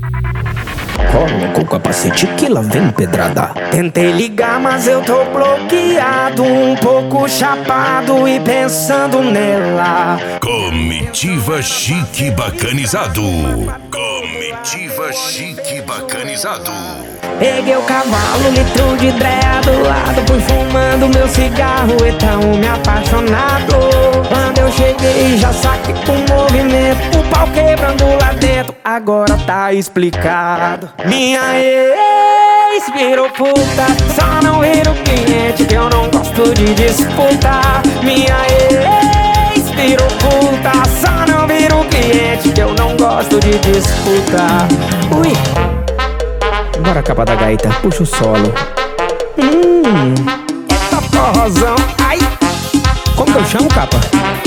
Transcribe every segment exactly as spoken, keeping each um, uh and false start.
Coloca o capacete que lá vem pedrada. Tentei ligar, mas eu tô bloqueado, um pouco chapado e pensando nela. Comitiva Chique Bacanizado. Comitiva Chique Bacanizado. Peguei o cavalo, litro de dreia do lado, fui fumando meu cigarro, então me apaixonado. Quando eu cheguei já saquei com movimento, o pau quebrando lá dentro, agora tá explicado. Minha ex virou puta, só não vira o cliente que eu não gosto de disputar. Minha ex virou puta, só não vira o cliente que eu não gosto de disputar. Ui. Bora, capa da gaita, puxa o solo. Hum, eita forrozão. Ai, como que eu chamo, capa?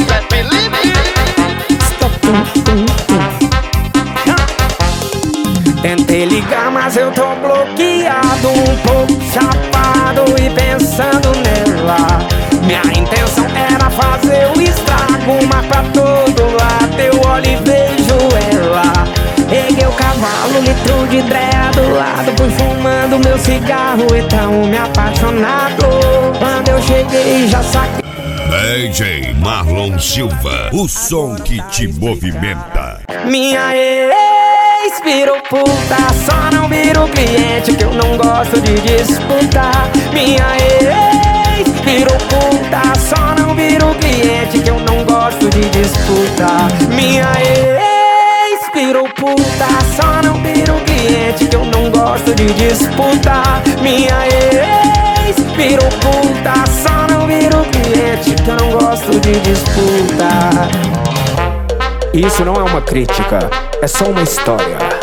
Stop, tum, tum, tum. Tentei ligar, mas eu tô bloqueado, um pouco chapado e pensando nela. Minha intenção era fazer o estrago, mas pra todo lado eu olho e vejo ela. Peguei o cavalo, litro de dreia do lado, fui fumando meu cigarro, então me apaixonado. Quando eu cheguei já saquei. D J Marlon Silva, o som que te movimenta. Minha ex virou puta, só não vira o cliente que eu não gosto de disputar. Minha ex virou puta, só não vira o cliente que eu não gosto de disputar. Minha ex virou puta, só não vira o cliente que eu não gosto de disputar. Minha ex virou puta, só não vira o cliente que eu não gosto de disputar. Isso não é uma crítica, é só uma história.